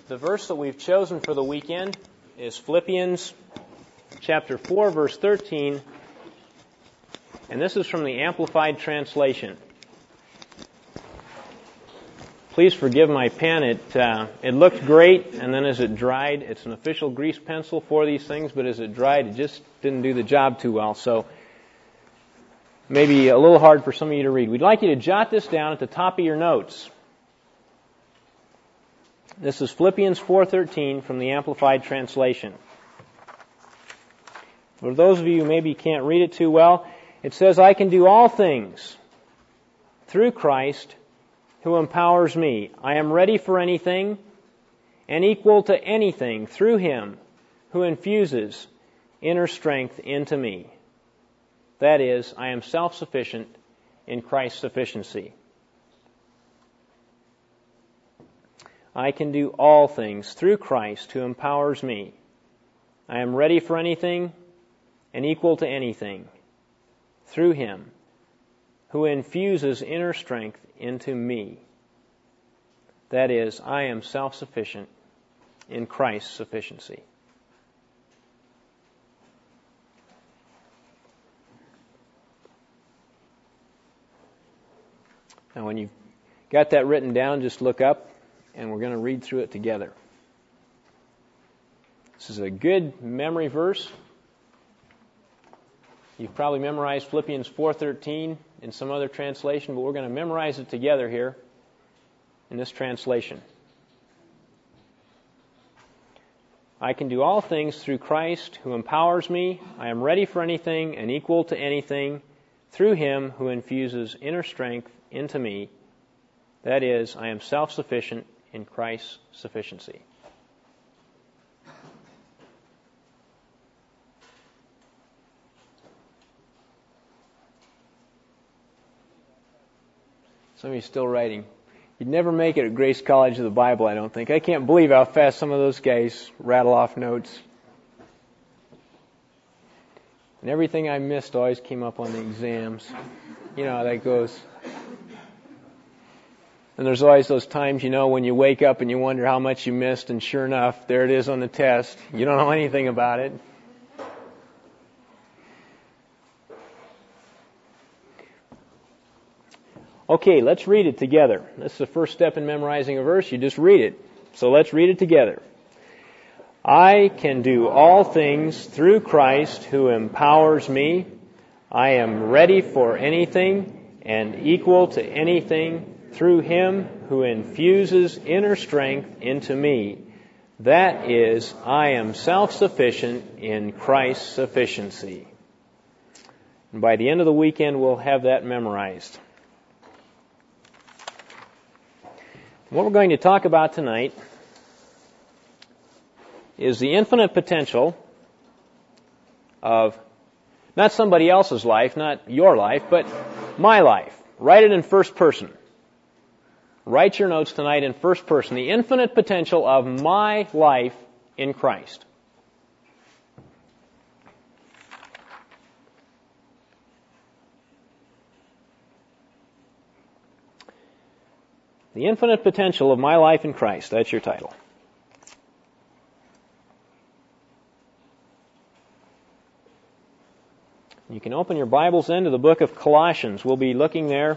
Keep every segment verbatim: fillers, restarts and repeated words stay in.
The verse that we've chosen for the weekend is Philippians chapter four, verse thirteen, and this is from the Amplified Translation. Please forgive my pen. It uh, it looked great, and then as it dried, it's an official grease pencil for these things, but as it dried, it just didn't do the job too well. So maybe a little hard for some of you to read. We'd like you to jot this down at the top of your notes. This is Philippians four thirteen from the Amplified Translation. For those of you who maybe can't read it too well, it says, I can do all things through Christ who empowers me. I am ready for anything and equal to anything through Him who infuses inner strength into me. That is, I am self-sufficient in Christ's sufficiency. I can do all things through Christ who empowers me. I am ready for anything and equal to anything through Him who infuses inner strength into me. That is, I am self-sufficient in Christ's sufficiency. Now, when you've got that written down, just look up, and we're going to read through it together. This is a good memory verse. You've probably memorized Philippians four thirteen in some other translation, but we're going to memorize it together here in this translation. I can do all things through Christ who empowers me. I am ready for anything and equal to anything through Him who infuses inner strength into me. That is, I am self-sufficient in Christ's sufficiency. Some of you still writing. You'd never make it at Grace College of the Bible, I don't think. I can't believe how fast some of those guys rattle off notes. And everything I missed always came up on the exams. You know how that goes. And there's always those times, you know, when you wake up and you wonder how much you missed, and sure enough, there it is on the test. You don't know anything about it. Okay, let's read it together. This is the first step in memorizing a verse. You just read it. So let's read it together. I can do all things through Christ who empowers me. I am ready for anything and equal to anything through Him who infuses inner strength into me. That is, I am self-sufficient in Christ's sufficiency. And by the end of the weekend, we'll have that memorized. What we're going to talk about tonight is the infinite potential of not somebody else's life, not your life, but my life. Write it in first person. Write your notes tonight in first person. The infinite potential of my life in Christ. The infinite potential of my life in Christ. That's your title. You can open your Bibles then to the book of Colossians. We'll be looking there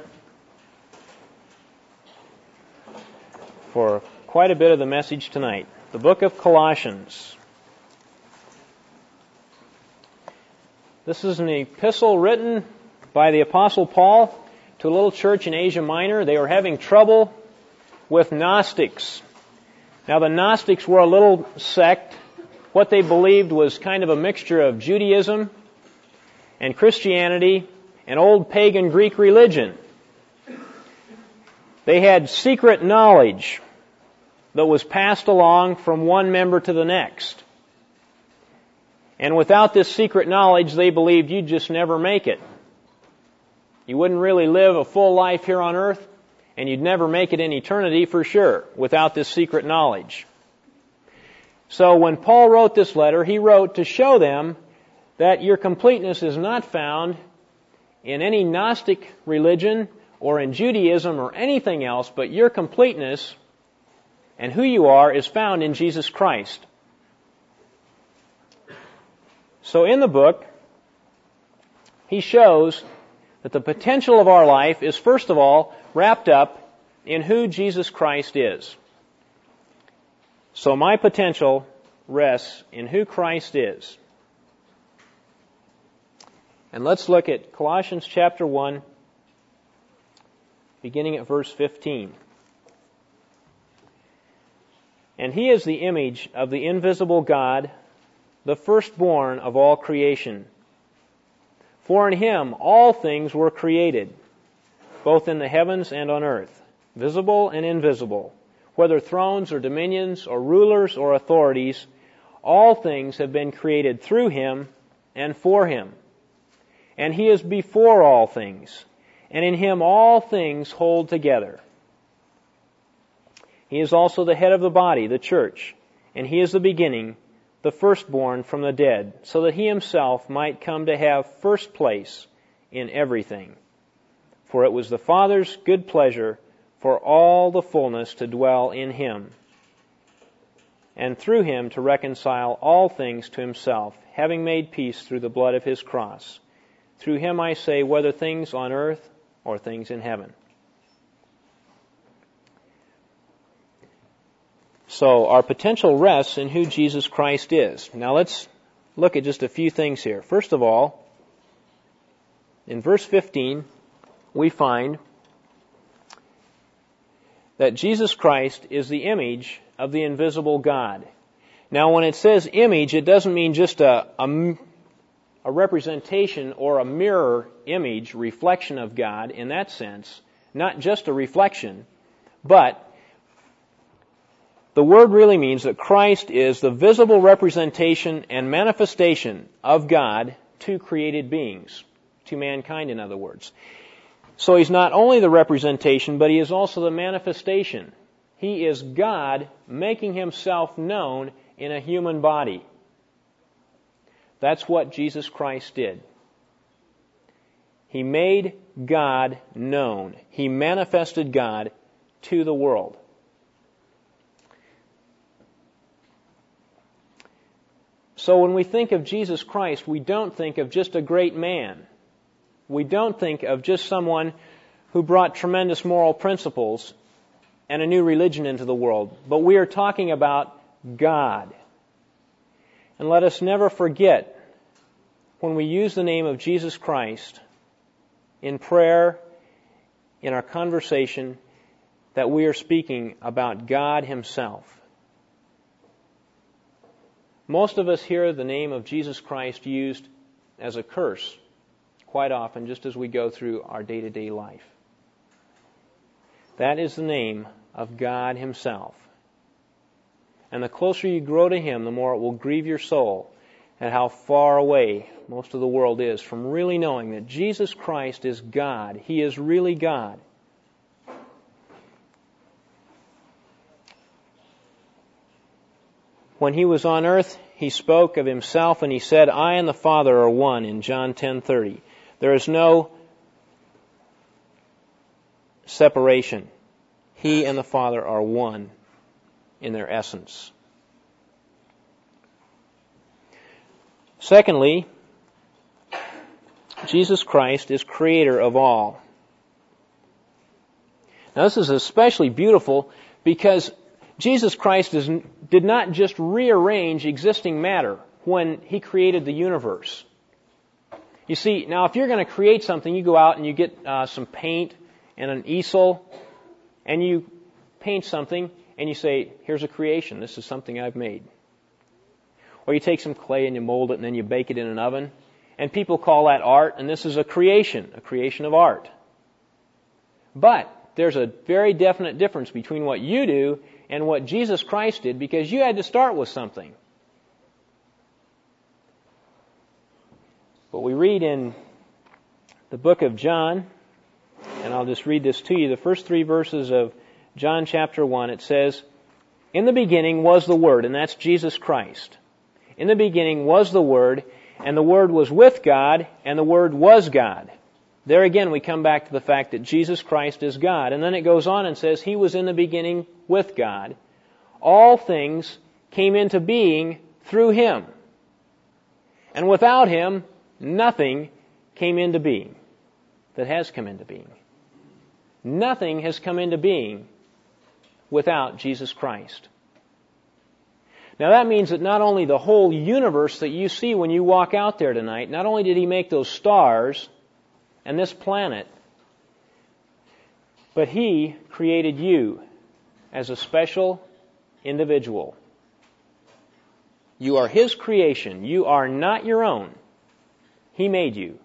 for quite a bit of the message tonight. The book of Colossians. This is an epistle written by the Apostle Paul to a little church in Asia Minor. They were having trouble with Gnostics. Now, the Gnostics were a little sect. What they believed was kind of a mixture of Judaism and Christianity and old pagan Greek religion. They had secret knowledge that was passed along from one member to the next. And without this secret knowledge, they believed you'd just never make it. You wouldn't really live a full life here on earth, and you'd never make it in eternity for sure without this secret knowledge. So when Paul wrote this letter, he wrote to show them that your completeness is not found in any Gnostic religion or in Judaism or anything else, but your completeness And who you are is found in Jesus Christ. So in the book, he shows that the potential of our life is, first of all, wrapped up in who Jesus Christ is. So my potential rests in who Christ is. And let's look at Colossians chapter one, beginning at verse fifteen. And he is the image of the invisible God, the firstborn of all creation. For in him all things were created, both in the heavens and on earth, visible and invisible, whether thrones or dominions or rulers or authorities, all things have been created through him and for him. And he is before all things, and in him all things hold together. He is also the head of the body, the church, and he is the beginning, the firstborn from the dead, so that he himself might come to have first place in everything. For it was the Father's good pleasure for all the fullness to dwell in him, and through him to reconcile all things to himself, having made peace through the blood of his cross. Through him, I say, whether things on earth or things in heaven. So our potential rests in who Jesus Christ is. Now let's look at just a few things here. First of all, in verse fifteen, we find that Jesus Christ is the image of the invisible God. Now when it says image, it doesn't mean just a, a, a representation or a mirror image, reflection of God in that sense. Not just a reflection, but the word really means that Christ is the visible representation and manifestation of God to created beings, to mankind in other words. So he's not only the representation, but he is also the manifestation. He is God making himself known in a human body. That's what Jesus Christ did. He made God known. He manifested God to the world. So when we think of Jesus Christ, we don't think of just a great man. We don't think of just someone who brought tremendous moral principles and a new religion into the world. But we are talking about God. And let us never forget, when we use the name of Jesus Christ in prayer, in our conversation, that we are speaking about God himself. Most of us hear the name of Jesus Christ used as a curse quite often, just as we go through our day-to-day life. That is the name of God himself. And the closer you grow to him, the more it will grieve your soul at how far away most of the world is from really knowing that Jesus Christ is God. He is really God. When he was on earth, he spoke of himself and he said, I and the Father are one, in John ten thirty. There is no separation. He and the Father are one in their essence. Secondly, Jesus Christ is creator of all. Now this is especially beautiful because Jesus Christ is, did not just rearrange existing matter when he created the universe. You see, now if you're going to create something, you go out and you get uh, some paint and an easel, and you paint something, and you say, here's a creation. This is something I've made. Or you take some clay and you mold it, and then you bake it in an oven. And people call that art, and this is a creation, a creation of art. But there's a very definite difference between what you do and what Jesus Christ did, because you had to start with something. But we read in the book of John, and I'll just read this to you, the first three verses of John chapter one, it says, in the beginning was the Word, and that's Jesus Christ. In the beginning was the Word, and the Word was with God, and the Word was God. There again we come back to the fact that Jesus Christ is God. And then it goes on and says, He was in the beginning with God. all things came into being through Him. And without Him, nothing came into being that has come into being. Nothing has come into being without Jesus Christ. Now that means that not only the whole universe that you see when you walk out there tonight, not only did He make those stars and this planet, but He created you as a special individual. You are His creation. You are not your own. He made you.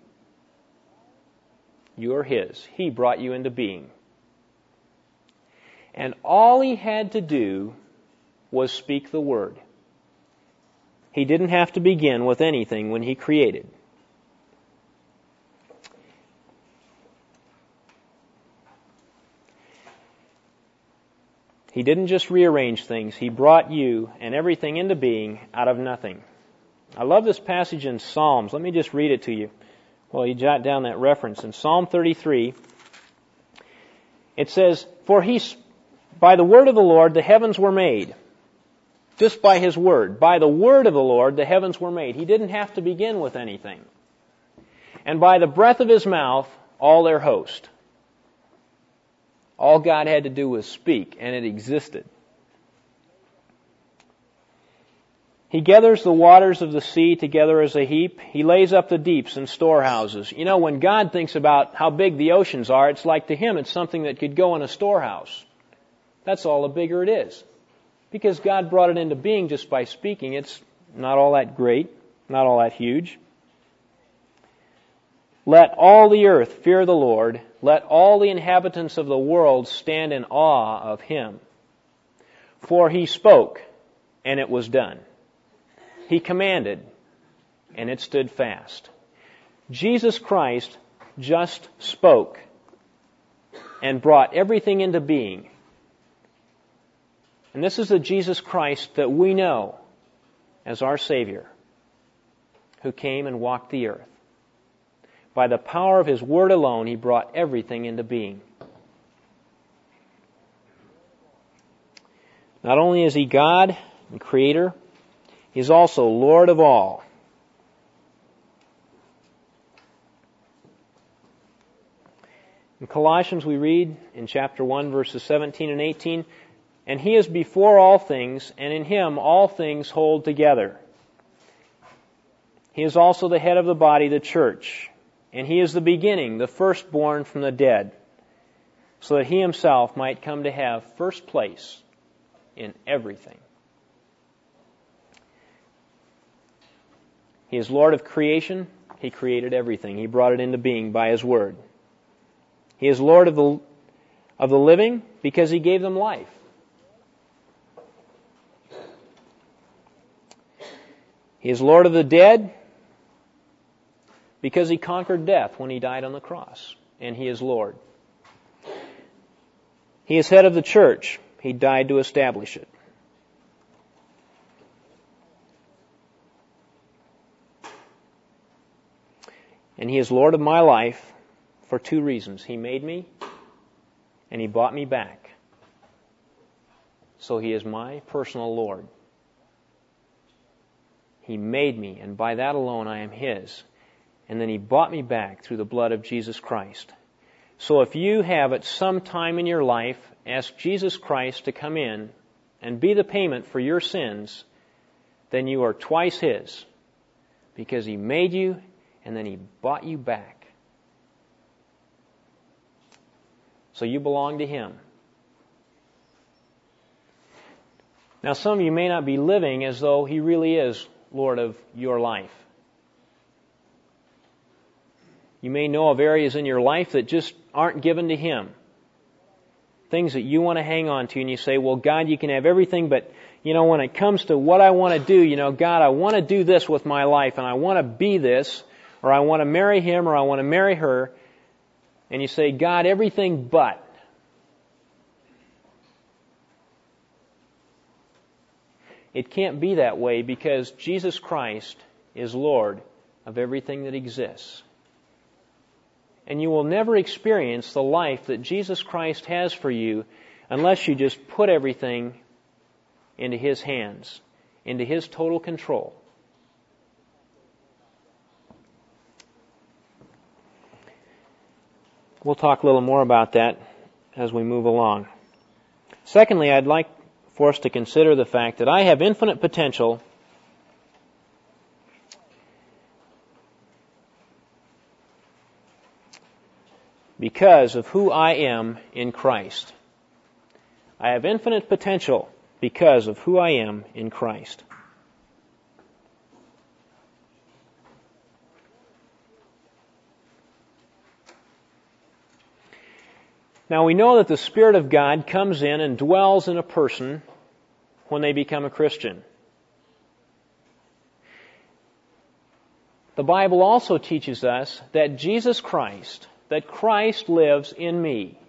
You are His. He brought you into being. And all He had to do was speak the word. He didn't have to begin with anything when He created. He didn't just rearrange things. He brought you and everything into being out of nothing. I love this passage in Psalms. Let me just read it to you. Well, you jot down that reference. In Psalm thirty-three, it says, For He, by the word of the Lord, the heavens were made. Just by His word. By the word of the Lord, the heavens were made. He didn't have to begin with anything. And by the breath of His mouth, all their host. All God had to do was speak, and it existed. He gathers the waters of the sea together as a heap. He lays up the deeps in storehouses. You know, when God thinks about how big the oceans are, it's like to Him it's something that could go in a storehouse. That's all the bigger it is. Because God brought it into being just by speaking. It's not all that great, not all that huge. Let all the earth fear the Lord. Let all the inhabitants of the world stand in awe of Him. For He spoke, and it was done. He commanded, and it stood fast. Jesus Christ just spoke and brought everything into being. And this is the Jesus Christ that we know as our Savior, who came and walked the earth. By the power of His Word alone, He brought everything into being. Not only is He God and Creator, He's also Lord of all. In Colossians we read in chapter one, verses seventeen and eighteen, And He is before all things, and in Him all things hold together. He is also the head of the body, the church. And He is the beginning, the firstborn from the dead, so that He Himself might come to have first place in everything. He is Lord of creation. He created everything. He brought it into being by His Word. He is Lord of the, of the living because He gave them life. He is Lord of the dead because He conquered death when He died on the cross, and He is Lord. He is head of the church. He died to establish it. And He is Lord of my life for two reasons. He made me, and He bought me back. So He is my personal Lord. He made me, and by that alone I am His. And then He bought me back through the blood of Jesus Christ. So if you have at some time in your life asked Jesus Christ to come in and be the payment for your sins, then you are twice His, because He made you and then He bought you back. So you belong to Him. Now some of you may not be living as though He really is Lord of your life. You may know of areas in your life that just aren't given to Him. Things that you want to hang on to, and you say, well, God, you can have everything, but, you know, when it comes to what I want to do, you know, God, I want to do this with my life, and I want to be this, or I want to marry him, or I want to marry her, and you say, God, everything but. It can't be that way, because Jesus Christ is Lord of everything that exists. And you will never experience the life that Jesus Christ has for you unless you just put everything into His hands, into His total control. We'll talk a little more about that as we move along. Secondly, I'd like for us to consider the fact that I have infinite potential because of who I am in Christ. I have infinite potential because of who I am in Christ. Now we know that the Spirit of God comes in and dwells in a person when they become a Christian. The Bible also teaches us that Jesus Christ, that Christ lives in me.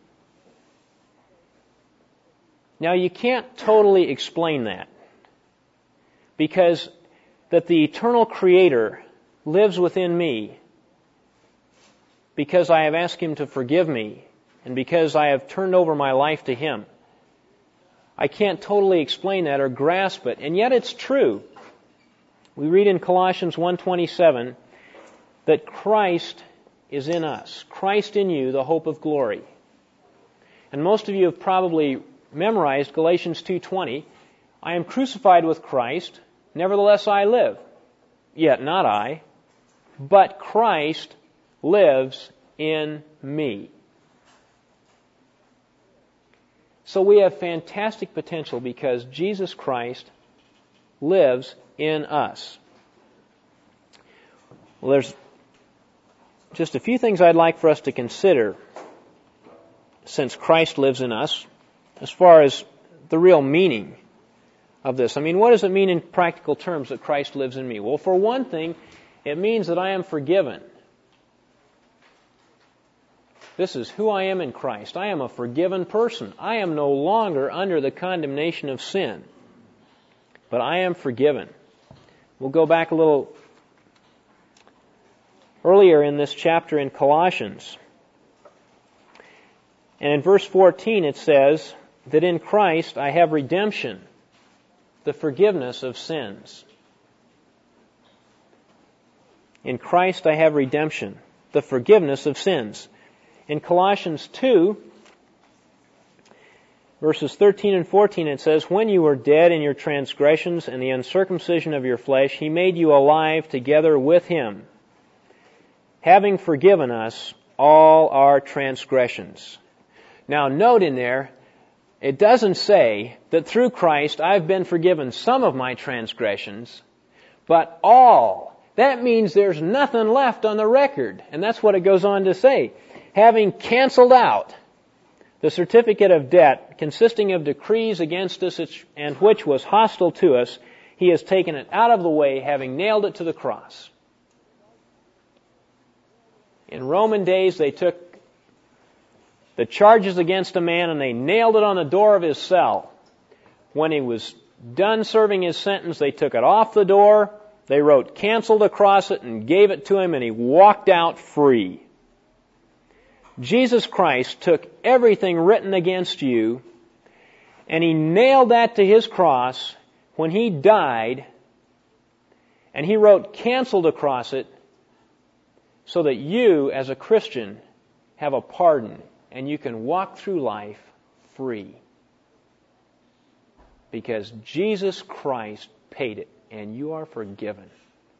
Now you can't totally explain that, because that the eternal Creator lives within me because I have asked Him to forgive me and because I have turned over my life to Him. I can't totally explain that or grasp it, and yet it's true. We read in Colossians one twenty-seven that Christ is in us. Christ in you, the hope of glory. And most of you have probably memorized Galatians two twenty. I am crucified with Christ, nevertheless I live. Yet not I, but Christ lives in me. So we have fantastic potential because Jesus Christ lives in us. Well, there's just a few things I'd like for us to consider since Christ lives in us as far as the real meaning of this. I mean, what does it mean in practical terms that Christ lives in me? Well, for one thing, it means that I am forgiven. This is who I am in Christ. I am a forgiven person. I am no longer under the condemnation of sin, but I am forgiven. We'll go back a little earlier in this chapter in Colossians. And in verse fourteen it says that in Christ I have redemption, the forgiveness of sins. In Christ I have redemption, the forgiveness of sins. In Colossians two, verses thirteen and fourteen, it says, when you were dead in your transgressions and the uncircumcision of your flesh, He made you alive together with Him, having forgiven us all our transgressions. Now note in there, it doesn't say that through Christ I've been forgiven some of my transgressions, but all. That means there's nothing left on the record. And that's what it goes on to say. Having canceled out the certificate of debt consisting of decrees against us and which was hostile to us, He has taken it out of the way, having nailed it to the cross. In Roman days, they took the charges against a man and they nailed it on the door of his cell. When he was done serving his sentence, they took it off the door, they wrote canceled across it and gave it to him, and he walked out free. Jesus Christ took everything written against you and He nailed that to His cross when He died, and He wrote canceled across it so that you as a Christian have a pardon and you can walk through life free. Because Jesus Christ paid it and you are forgiven.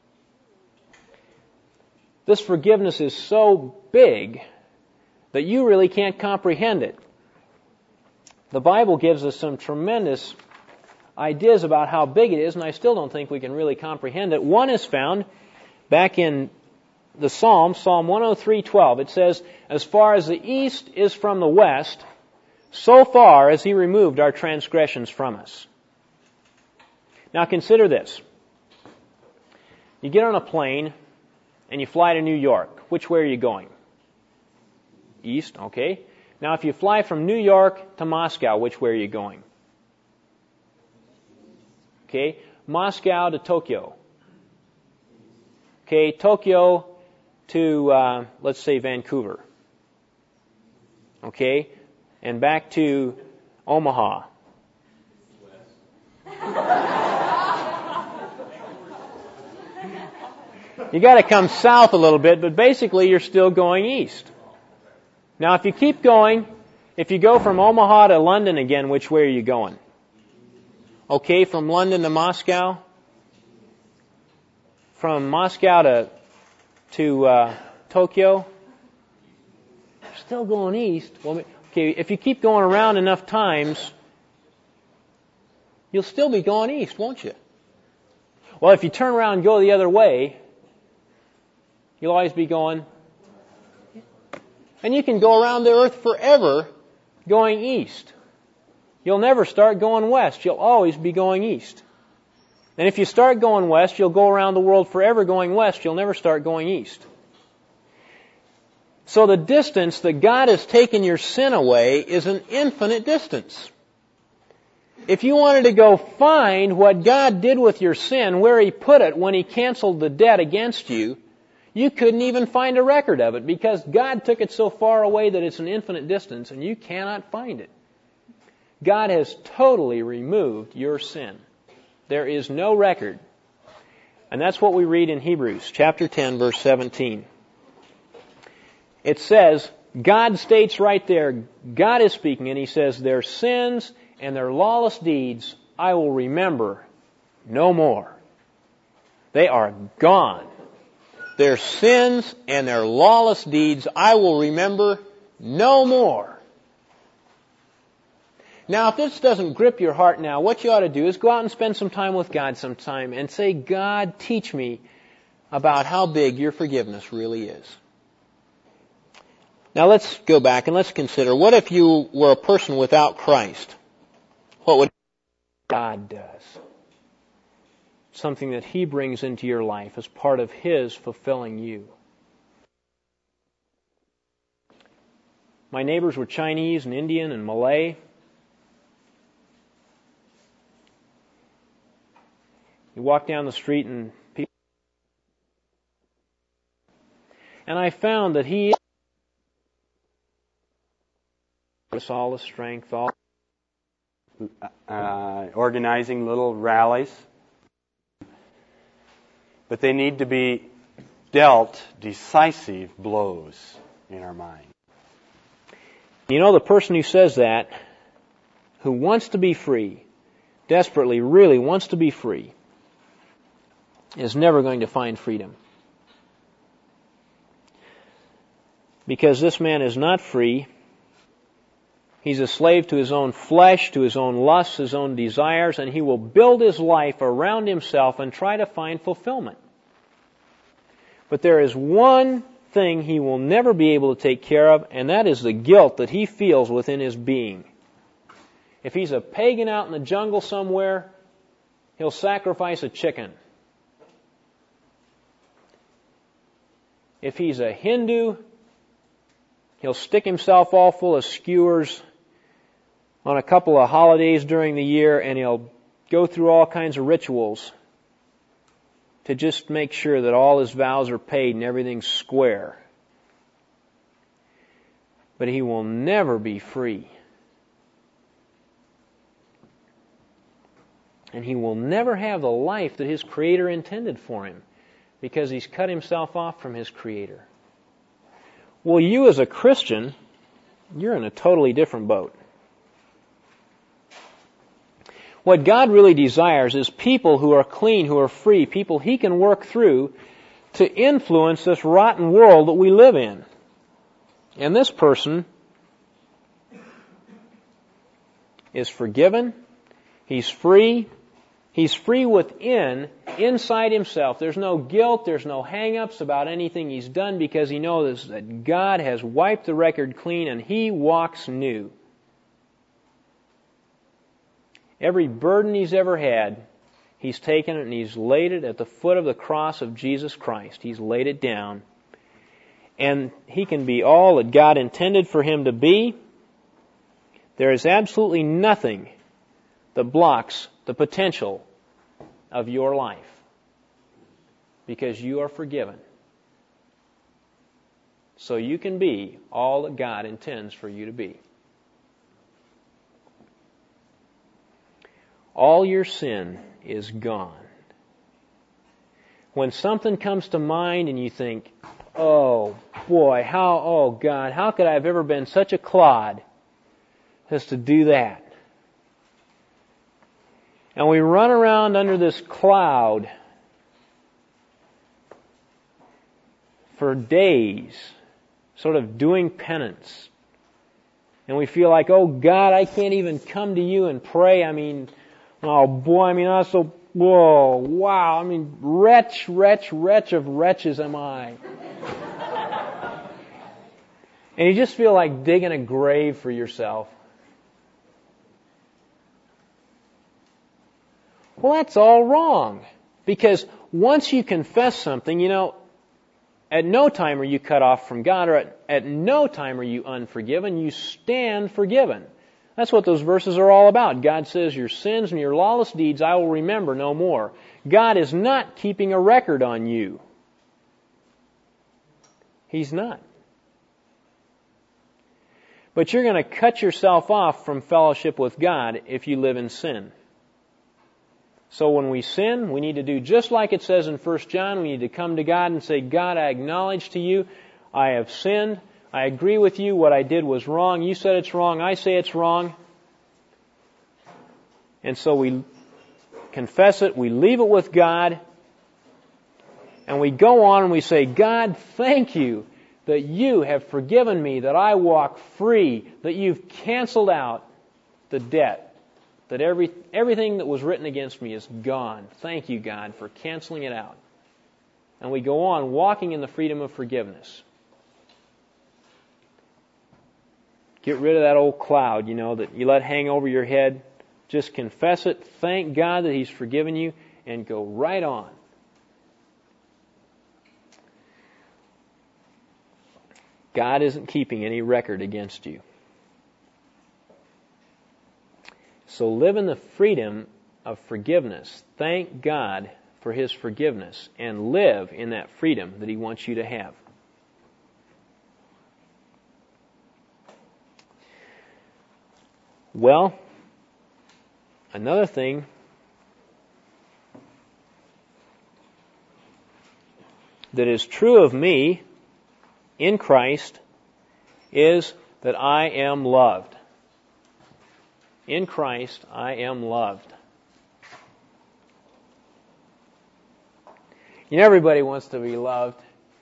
This forgiveness is so big that you really can't comprehend it. The Bible gives us some tremendous ideas about how big it is, and I still don't think we can really comprehend it. One is found back in the Psalm, Psalm one oh three twelve. It says, as far as the east is from the west, so far as He removed our transgressions from us. Now consider this. You get on a plane and you fly to New York. Which way are you going? East, okay. Now if you fly from New York to Moscow, which way are you going? Okay, Moscow to Tokyo. Okay, Tokyo to, uh, let's say, Vancouver. Okay, and back to Omaha. You got to come south a little bit, but basically you're still going east. Now, if you keep going, if you go from Omaha to London again, which way are you going? Okay, from London to Moscow? From Moscow to to uh, Tokyo? You're still going east. Well, okay, if you keep going around enough times, you'll still be going east, won't you? Well, if you turn around and go the other way, you'll always be going. And you can go around the earth forever going east. You'll never start going west. You'll always be going east. And if you start going west, you'll go around the world forever going west. You'll never start going east. So the distance that God has taken your sin away is an infinite distance. If you wanted to go find what God did with your sin, where He put it when He canceled the debt against you, you couldn't even find a record of it because God took it so far away that it's an infinite distance and you cannot find it. God has totally removed your sin. There is no record. And that's what we read in Hebrews chapter ten, verse seventeen. It says, God states right there, God is speaking, and He says, their sins and their lawless deeds I will remember no more. They are gone. Their sins and their lawless deeds I will remember no more. Now, if this doesn't grip your heart now, what you ought to do is go out and spend some time with God sometime and say, God, teach me about how big your forgiveness really is. Now, let's go back and let's consider, what if you were a person without Christ? What would God does? Something that He brings into your life as part of His fulfilling you. My neighbors were Chinese and Indian and Malay. You walk down the street and people... And I found that He is all the strength, all... Uh, organizing little rallies. But they need to be dealt decisive blows in our mind. You know, the person who says that, who wants to be free, desperately, really wants to be free, is never going to find freedom. Because this man is not free. He's a slave to his own flesh, to his own lusts, his own desires, and he will build his life around himself and try to find fulfillment. But there is one thing he will never be able to take care of, and that is the guilt that he feels within his being. If he's a pagan out in the jungle somewhere, he'll sacrifice a chicken. If he's a Hindu, he'll stick himself all full of skewers on a couple of holidays during the year, and he'll go through all kinds of rituals to just make sure that all his vows are paid and everything's square. But he will never be free. And he will never have the life that his Creator intended for him, because he's cut himself off from his Creator. Well, you as a Christian, you're in a totally different boat. What God really desires is people who are clean, who are free, people He can work through to influence this rotten world that we live in. And this person is forgiven, he's free, he's free within, inside himself. There's no guilt, there's no hang-ups about anything he's done, because he knows that God has wiped the record clean and he walks new. Every burden he's ever had, he's taken it and he's laid it at the foot of the cross of Jesus Christ. He's laid it down. And he can be all that God intended for him to be. There is absolutely nothing that blocks the potential of your life, because you are forgiven. So you can be all that God intends for you to be. All your sin is gone. when something comes to mind and you think, oh boy, how, oh God, how could I have ever been such a clod as to do that? And we run around under this cloud for days, sort of doing penance. And we feel like, oh God, I can't even come to you and pray. I mean, oh boy, I mean, I'm so, whoa, wow, I mean, wretch, wretch, wretch of wretches am I. And you just feel like digging a grave for yourself. Well, that's all wrong. Because once you confess something, you know, at no time are you cut off from God, or at, at no time are you unforgiven. You stand forgiven. That's what those verses are all about. God says, your sins and your lawless deeds I will remember no more. God is not keeping a record on you. He's not. But you're going to cut yourself off from fellowship with God if you live in sin. So when we sin, we need to do just like it says in First John. We need to come to God and say, God, I acknowledge to you, I have sinned. I agree with you. What I did was wrong. You said it's wrong. I say it's wrong. And so we confess it. We leave it with God. And we go on and we say, God, thank you that you have forgiven me, that I walk free, that you've canceled out the debt, that every everything that was written against me is gone. Thank you, God, for canceling it out. And we go on walking in the freedom of forgiveness. Get rid of that old cloud, you know, that you let hang over your head. Just confess it. Thank God that He's forgiven you, and go right on. God isn't keeping any record against you. So live in the freedom of forgiveness. Thank God for His forgiveness, and live in that freedom that He wants you to have. Well, another thing that is true of me in Christ is that I am loved. In Christ, I am loved. You know, everybody wants to be loved.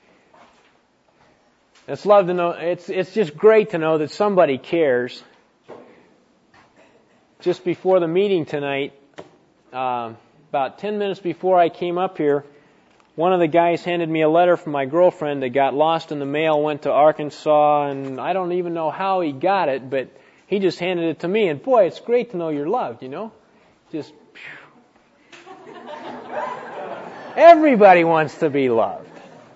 It's love to know. It's it's just great to know that somebody cares. Just before the meeting tonight, uh, about ten minutes before I came up here, one of the guys handed me a letter from my girlfriend that got lost in the mail, went to Arkansas, and I don't even know how he got it, but he just handed it to me. And boy, it's great to know you're loved, you know? Just, phew. Everybody wants to be loved.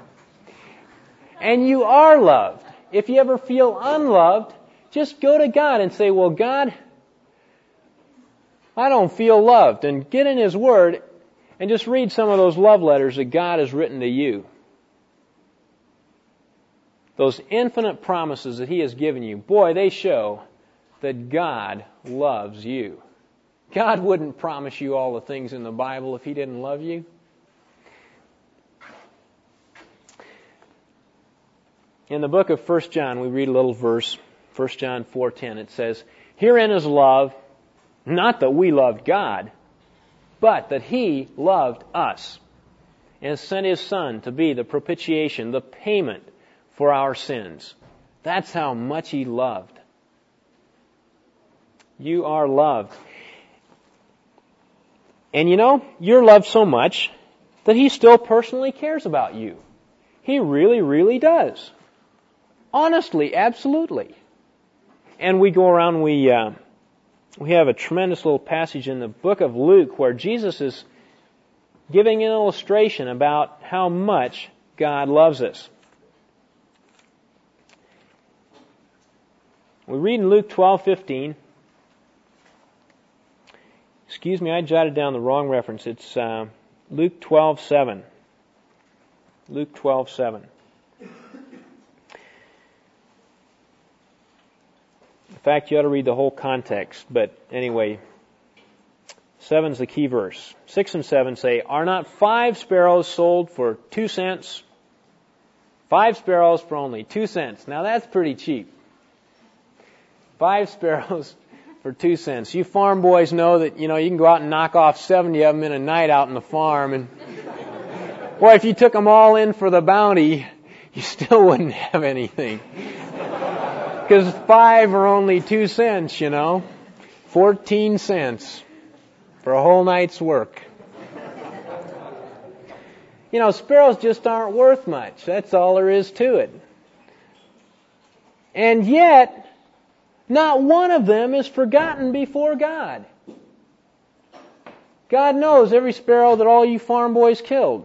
And you are loved. If you ever feel unloved, just go to God and say, well, God, I don't feel loved. And get in His Word and just read some of those love letters that God has written to you. Those infinite promises that He has given you, boy, they show that God loves you. God wouldn't promise you all the things in the Bible if He didn't love you. In the book of First John, we read a little verse, First John four ten. It says, herein is love, not that we loved God, but that He loved us and sent His Son to be the propitiation, the payment for our sins. That's how much He loved. You are loved. And you know, you're loved so much that He still personally cares about you. He really, really does. Honestly, absolutely. And we go around, we... Uh, We have a tremendous little passage in the book of Luke where Jesus is giving an illustration about how much God loves us. We read in Luke twelve fifteen. Excuse me, I jotted down the wrong reference. It's uh, Luke twelve seven. Luke twelve seven. In fact, you ought to read the whole context. But anyway, Seven's the key verse. Six and seven say, "Are not five sparrows sold for two cents? Five sparrows for only two cents." Now that's pretty cheap. Five sparrows for two cents. You farm boys know that, you know, you can go out and knock off seventy of them in a night out in the farm. And boy, if you took them all in for the bounty, you still wouldn't have anything. Because five are only two cents, you know. Fourteen cents for a whole night's work. You know, sparrows just aren't worth much. That's all there is to it. And yet, not one of them is forgotten before God. God knows every sparrow that all you farm boys killed.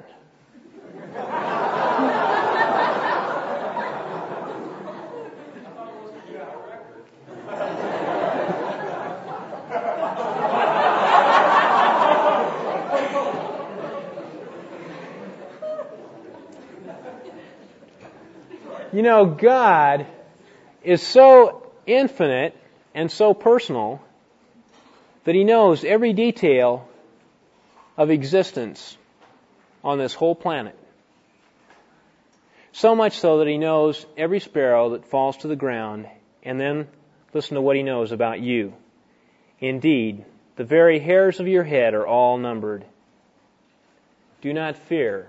You know, God is so infinite and so personal that He knows every detail of existence on this whole planet. So much so that He knows every sparrow that falls to the ground, and then listen to what He knows about you. Indeed, the very hairs of your head are all numbered. Do not fear.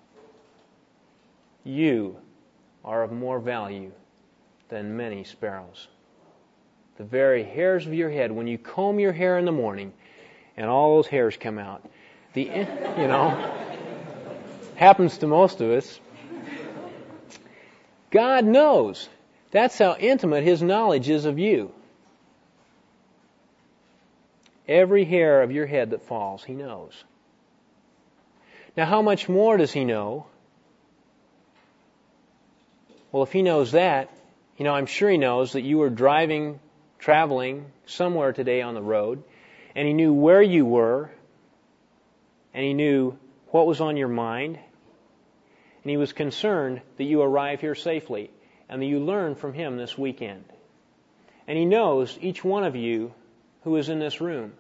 You are of more value than many sparrows. The very hairs of your head, when you comb your hair in the morning and all those hairs come out, the, you know, happens to most of us. God knows. That's how intimate His knowledge is of you. Every hair of your head that falls, He knows. Now, how much more does He know? Well, if He knows that, you know, I'm sure He knows that you were driving, traveling somewhere today on the road, and He knew where you were, and He knew what was on your mind, and He was concerned that you arrive here safely, and that you learn from Him this weekend. And He knows each one of you who is in this room.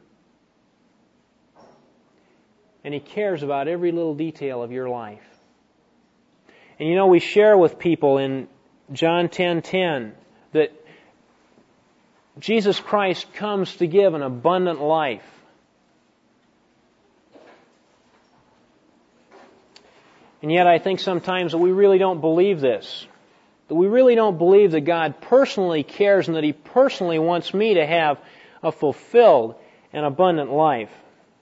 And He cares about every little detail of your life. And you know, we share with people in John ten ten that Jesus Christ comes to give an abundant life. And yet I think sometimes that we really don't believe this. That we really don't believe that God personally cares and that He personally wants me to have a fulfilled and abundant life.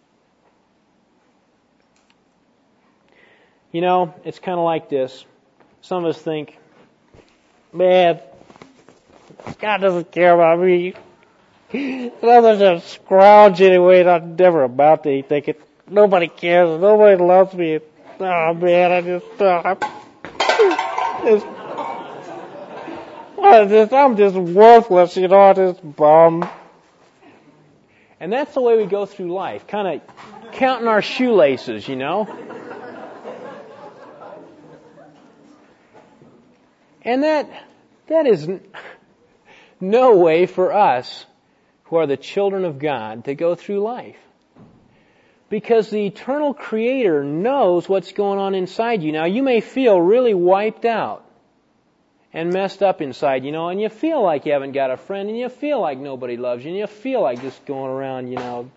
You know, it's kind of like this. Some of us think, man, God doesn't care about me. Others are scrounge anyway, and I'm never about to anything. Nobody cares. Nobody loves me. Oh, man, I just, uh, I'm, just, I'm just worthless, you know, this bum. And that's the way we go through life, kind of counting our shoelaces, you know. And that that is no way for us who are the children of God to go through life. Because the eternal Creator knows what's going on inside you. Now, you may feel really wiped out and messed up inside, you know, and you feel like you haven't got a friend, and you feel like nobody loves you, and you feel like just going around, you know.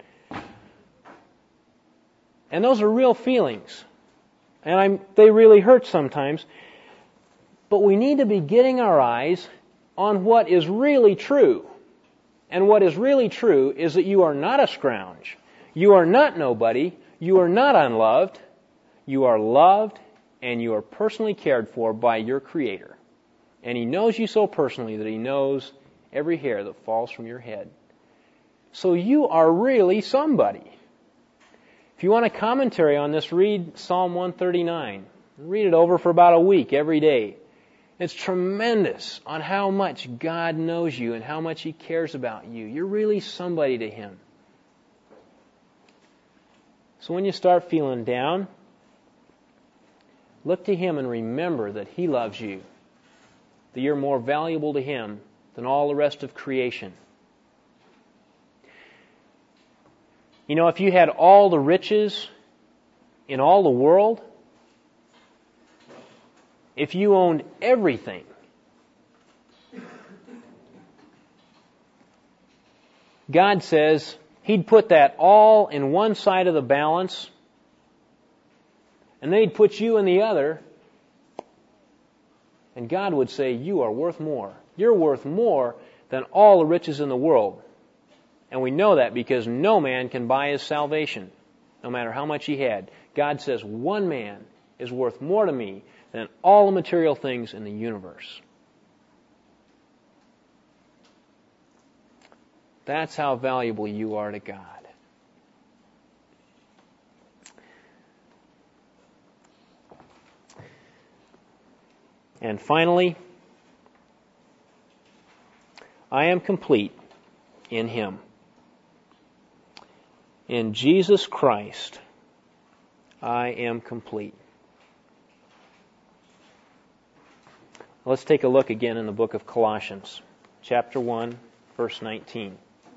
And those are real feelings. And I'm, they really hurt sometimes. But we need to be getting our eyes on what is really true. And what is really true is that you are not a scrounge. You are not nobody. You are not unloved. You are loved and you are personally cared for by your Creator. And He knows you so personally that He knows every hair that falls from your head. So you are really somebody. If you want a commentary on this, read Psalm one thirty-nine. Read it over for about a week every day. It's tremendous on how much God knows you and how much He cares about you. You're really somebody to Him. So when you start feeling down, look to Him and remember that He loves you, that you're more valuable to Him than all the rest of creation. You know, if you had all the riches in all the world, if you owned everything, God says He'd put that all in one side of the balance, and then He'd put you in the other, and God would say, you are worth more. You're worth more than all the riches in the world. And we know that because no man can buy his salvation, no matter how much he had. God says, one man is worth more to me than all the material things in the universe. That's how valuable you are to God. And finally, I am complete in Him. In Jesus Christ, I am complete. Let's take a look again in the book of Colossians, chapter one, verse nineteen.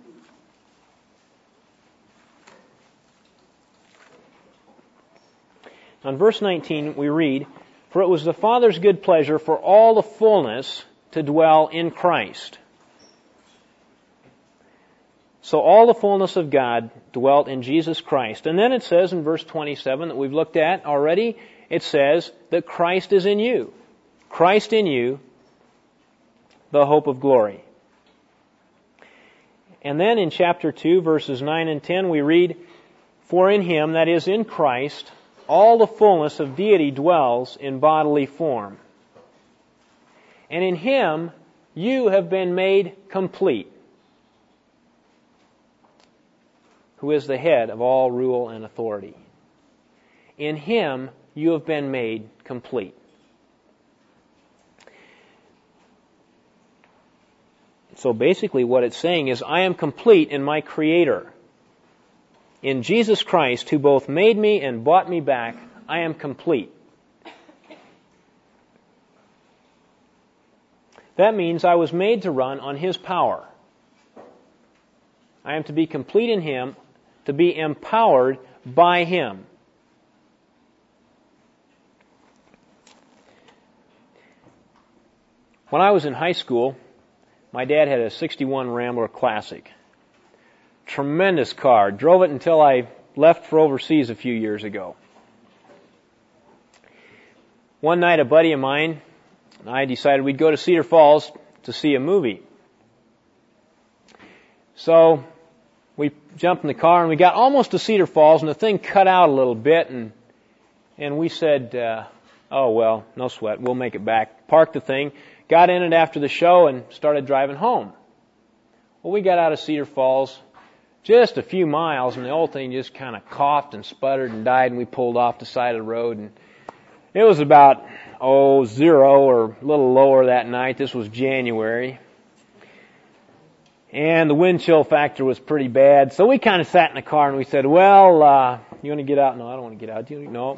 On verse nineteen, we read, "For it was the Father's good pleasure for all the fullness to dwell in Christ." So all the fullness of God dwelt in Jesus Christ. And then it says in verse twenty-seven that we've looked at already, it says that Christ is in you. Christ in you, the hope of glory. And then in chapter two, verses nine and ten, we read, "For in Him, that is in Christ, all the fullness of deity dwells in bodily form. And in Him, you have been made complete, who is the head of all rule and authority. In Him, you have been made complete." So basically what it's saying is, I am complete in my Creator. In Jesus Christ, who both made me and bought me back, I am complete. That means I was made to run on His power. I am to be complete in Him, to be empowered by Him. When I was in high school, my dad had a sixty-one Rambler Classic. Tremendous car. Drove it until I left for overseas a few years ago. One night, a buddy of mine and I decided we'd go to Cedar Falls to see a movie. So we jumped in the car and we got almost to Cedar Falls, and the thing cut out a little bit, and and we said, uh, oh, well, no sweat, we'll make it back. Parked the thing, got in it after the show, and started driving home. Well, we got out of Cedar Falls just a few miles, and the old thing just kind of coughed and sputtered and died, and we pulled off the side of the road. And it was about, oh, zero or a little lower that night. This was January. And the wind chill factor was pretty bad. So we kind of sat in the car and we said, well, uh, you want to get out? No, I don't want to get out. Do you? No.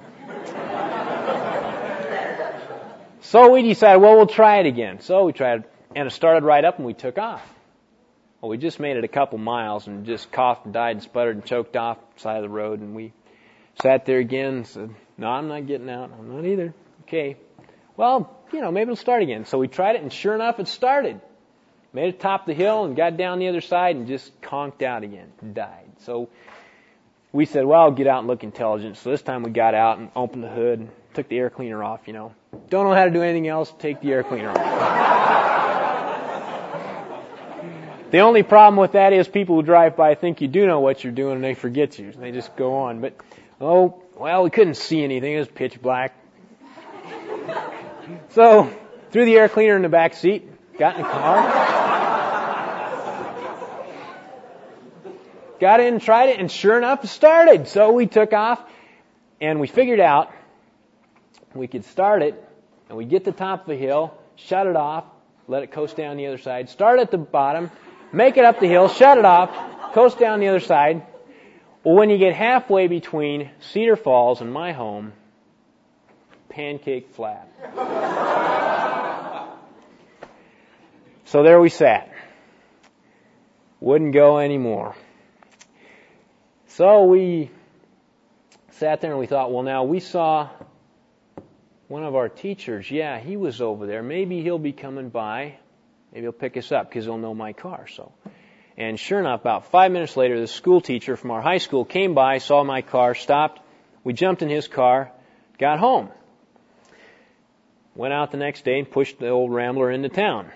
So we decided, well, we'll try it again. So we tried, and it started right up and we took off. Well, we just made it a couple miles and just coughed and died and sputtered and choked off the side of the road. And we sat there again and said, no, I'm not getting out. I'm not either. Okay. Well, you know, maybe it'll start again. So we tried it, and sure enough, it started. Made it top the hill and got down the other side and just conked out again, died. So we said, well, I'll get out and look intelligent. So this time we got out and opened the hood and took the air cleaner off, you know. Don't know how to do anything else, take the air cleaner off. The only problem with that is people who drive by think you do know what you're doing and they forget you. They just go on. But, oh, well, we couldn't see anything. It was pitch black. So threw the air cleaner in the back seat, got in the car. Got in and tried it, and sure enough, it started. So we took off, and we figured out we could start it, and we get to the top of the hill, shut it off, let it coast down the other side, start at the bottom, make it up the hill, shut it off, coast down the other side. Well, when you get halfway between Cedar Falls and my home, pancake flat. So there we sat. Wouldn't go anymore. So we sat there and we thought, well, now we saw one of our teachers. Yeah, he was over there. Maybe he'll be coming by. Maybe he'll pick us up because he'll know my car. So, and sure enough, about five minutes later, the school teacher from our high school came by, saw my car, stopped. We jumped in his car, got home. Went out the next day and pushed the old Rambler into town.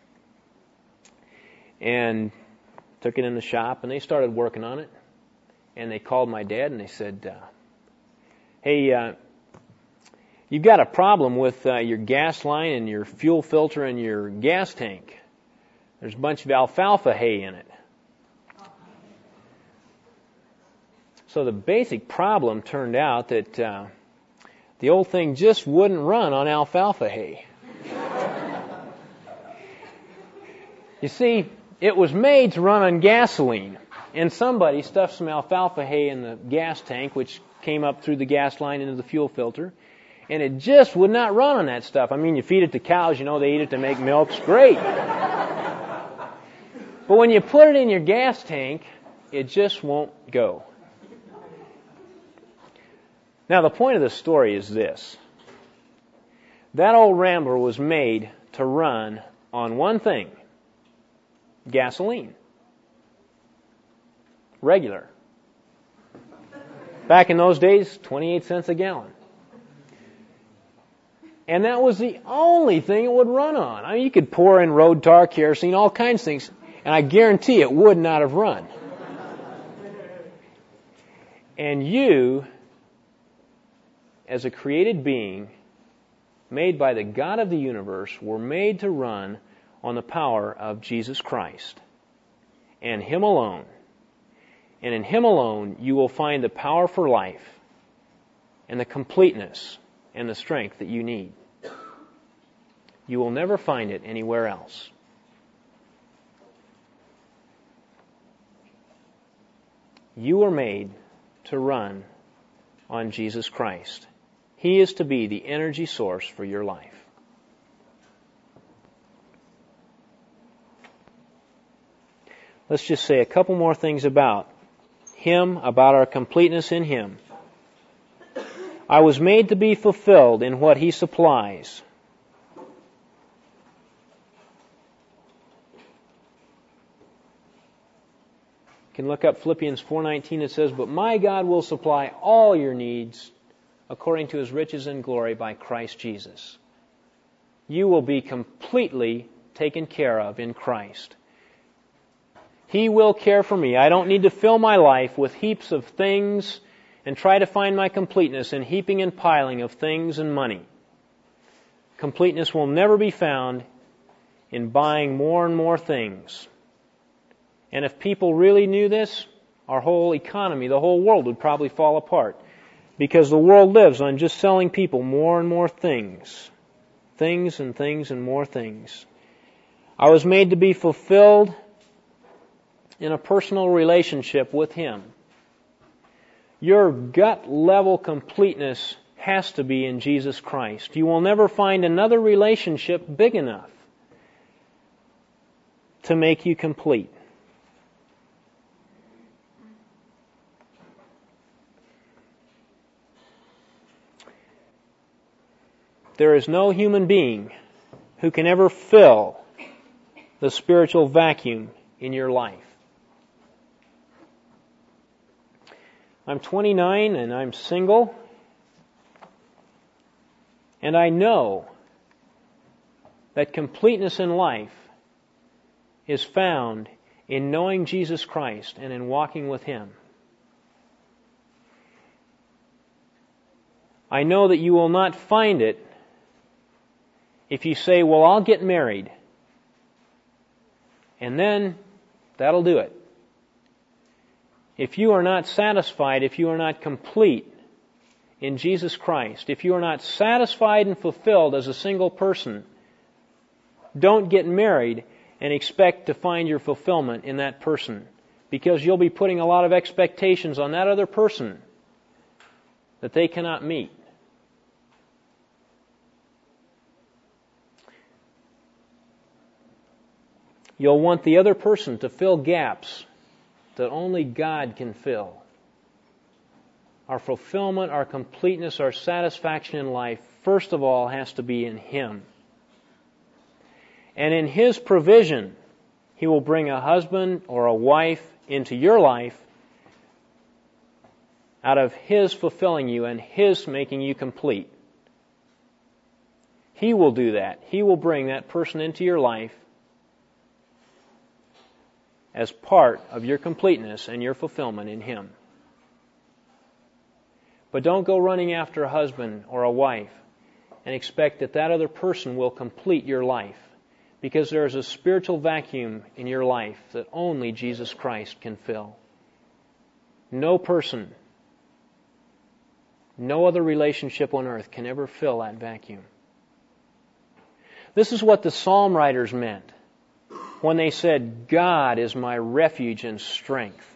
And took it in the shop, and they started working on it. And they called my dad, and they said, uh, hey, uh, you've got a problem with uh, your gas line and your fuel filter and your gas tank. There's a bunch of alfalfa hay in it. So the basic problem turned out that uh, the old thing just wouldn't run on alfalfa hay. You see, it was made to run on gasoline, and somebody stuffed some alfalfa hay in the gas tank, which came up through the gas line into the fuel filter, and it just would not run on that stuff. I mean, you feed it to cows, you know, they eat it to make milk. It's great. But when you put it in your gas tank, it just won't go. Now, the point of the story is this. That old Rambler was made to run on one thing: gasoline. Regular. Back in those days, twenty-eight cents a gallon. And that was the only thing it would run on. I mean, you could pour in road tar, kerosene, all kinds of things, and I guarantee it would not have run. And you, as a created being, made by the God of the universe, were made to run on the power of Jesus Christ and Him alone. And in Him alone, you will find the power for life and the completeness and the strength that you need. You will never find it anywhere else. You were made to run on Jesus Christ. He is to be the energy source for your life. Let's just say a couple more things about Him, about our completeness in Him. I was made to be fulfilled in what He supplies. You can look up Philippians four nineteen. It says, but my God will supply all your needs according to His riches and glory by Christ Jesus. You will be completely taken care of in Christ. He will care for me. I don't need to fill my life with heaps of things and try to find my completeness in heaping and piling of things and money. Completeness will never be found in buying more and more things. And if people really knew this, our whole economy, the whole world would probably fall apart. Because the world lives on just selling people more and more things. Things and things and more things. I was made to be fulfilled in a personal relationship with Him. Your gut level completeness has to be in Jesus Christ. You will never find another relationship big enough to make you complete. There is no human being who can ever fill the spiritual vacuum in your life. I'm twenty-nine and I'm single, and I know that completeness in life is found in knowing Jesus Christ and in walking with Him. I know that you will not find it if you say, well, I'll get married, and then that'll do it. If you are not satisfied, if you are not complete in Jesus Christ, if you are not satisfied and fulfilled as a single person, don't get married and expect to find your fulfillment in that person, because you'll be putting a lot of expectations on that other person that they cannot meet. You'll want the other person to fill gaps that only God can fill. our fulfillment, our completeness, our satisfaction in life, first of all, has to be in Him. And in His provision, He will bring a husband or a wife into your life out of His fulfilling you and His making you complete. He will do that. He will bring that person into your life as part of your completeness and your fulfillment in Him. But don't go running after a husband or a wife and expect that that other person will complete your life, because there is a spiritual vacuum in your life that only Jesus Christ can fill. No person, no other relationship on earth can ever fill that vacuum. This is what the psalm writers meant when they said, God is my refuge and strength.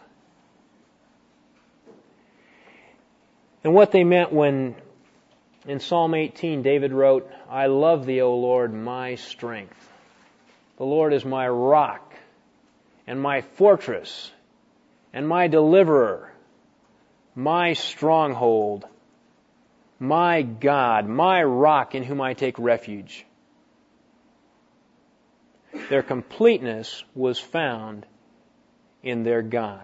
And what they meant when in Psalm eighteen David wrote, I love Thee, O Lord, my strength. The Lord is my rock and my fortress and my deliverer, my stronghold, my God, my rock in whom I take refuge. Their completeness was found in their God.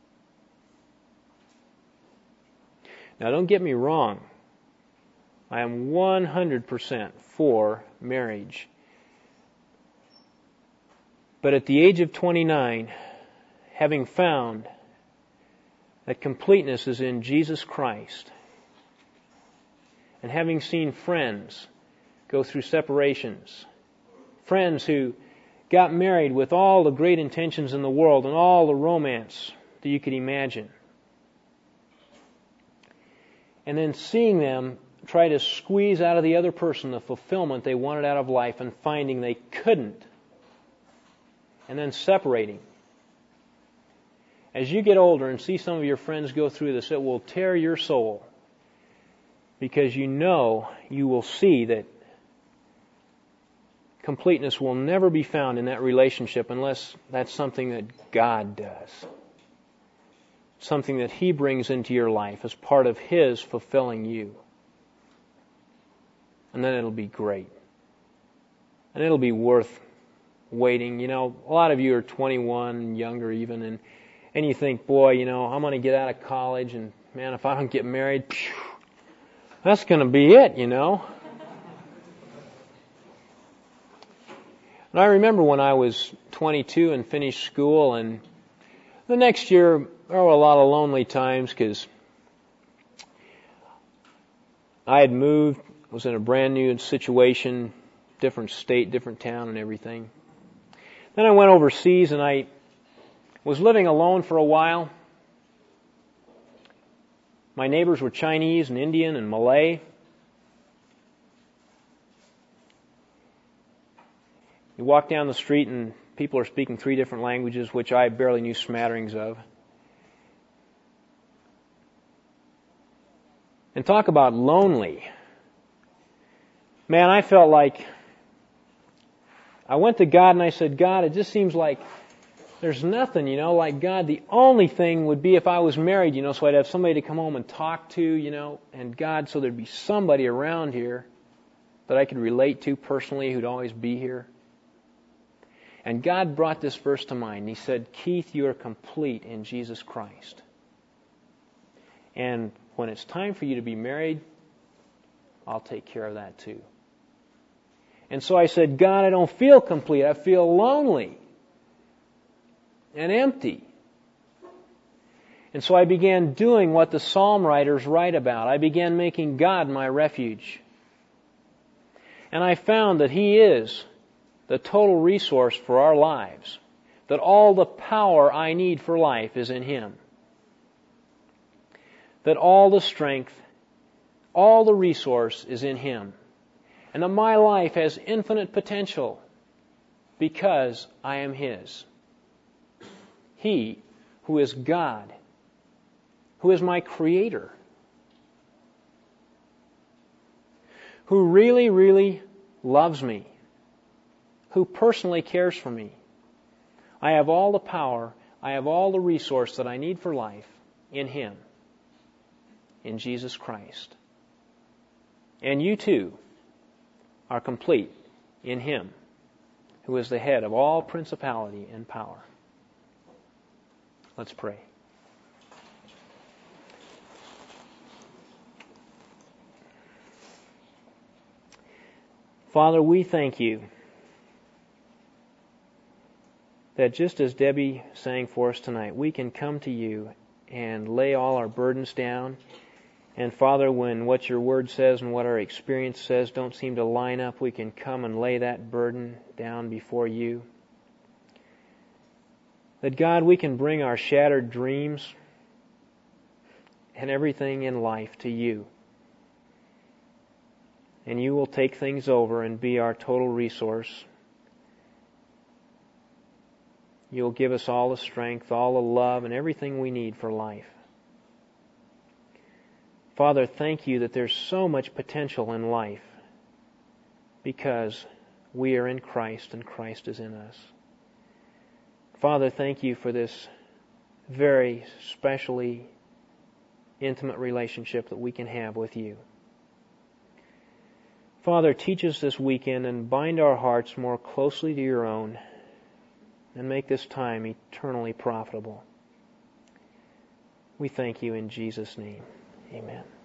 Now, don't get me wrong. I am one hundred percent for marriage. But at the age of twenty-nine, having found that completeness is in Jesus Christ, and having seen friends go through separations, friends who got married with all the great intentions in the world and all the romance that you could imagine, and then seeing them try to squeeze out of the other person the fulfillment they wanted out of life and finding they couldn't, and then separating. As you get older and see some of your friends go through this, it will tear your soul, because you know you will see that completeness will never be found in that relationship unless that's something that God does. Something that He brings into your life as part of His fulfilling you. And then it'll be great. And it'll be worth waiting. You know, a lot of you are twenty-one, younger even, and, and you think, boy, you know, I'm going to get out of college, and man, if I don't get married, phew, that's going to be it, you know. And I remember when I was twenty-two and finished school, and the next year there were a lot of lonely times because I had moved, was in a brand new situation, different state, different town and everything. Then I went overseas and I was living alone for a while. My neighbors were Chinese and Indian and Malay. You walk down the street and people are speaking three different languages, which I barely knew smatterings of. And talk about lonely. Man, I felt like I went to God and I said, God, it just seems like there's nothing, you know, like God, the only thing would be if I was married, you know, so I'd have somebody to come home and talk to, you know, and God, so there'd be somebody around here that I could relate to personally who'd always be here. And God brought this verse to mind. He said, Keith, you are complete in Jesus Christ. And when it's time for you to be married, I'll take care of that too. And so I said, God, I don't feel complete. I feel lonely and empty. And so I began doing what the psalm writers write about. I began making God my refuge. And I found that He is the total resource for our lives, that all the power I need for life is in Him, that all the strength, all the resource is in Him, and that my life has infinite potential because I am His. He who is God, who is my Creator, who really, really loves me, who personally cares for me. I have all the power, I have all the resource that I need for life in Him. in Jesus Christ. And you too are complete in Him, who is the head of all principality and power. Let's pray. Father, we thank you that just as Debbie sang for us tonight, we can come to you and lay all our burdens down. And Father, when what your word says and what our experience says don't seem to line up, we can come and lay that burden down before you. That God, we can bring our shattered dreams and everything in life to you. And you will take things over and be our total resource. You'll give us all the strength, all the love, and everything we need for life. Father, thank you that there's so much potential in life because we are in Christ and Christ is in us. Father, thank you for this very specially intimate relationship that we can have with you. Father, teach us this weekend and bind our hearts more closely to your own and make this time eternally profitable. We thank you in Jesus' name. Amen.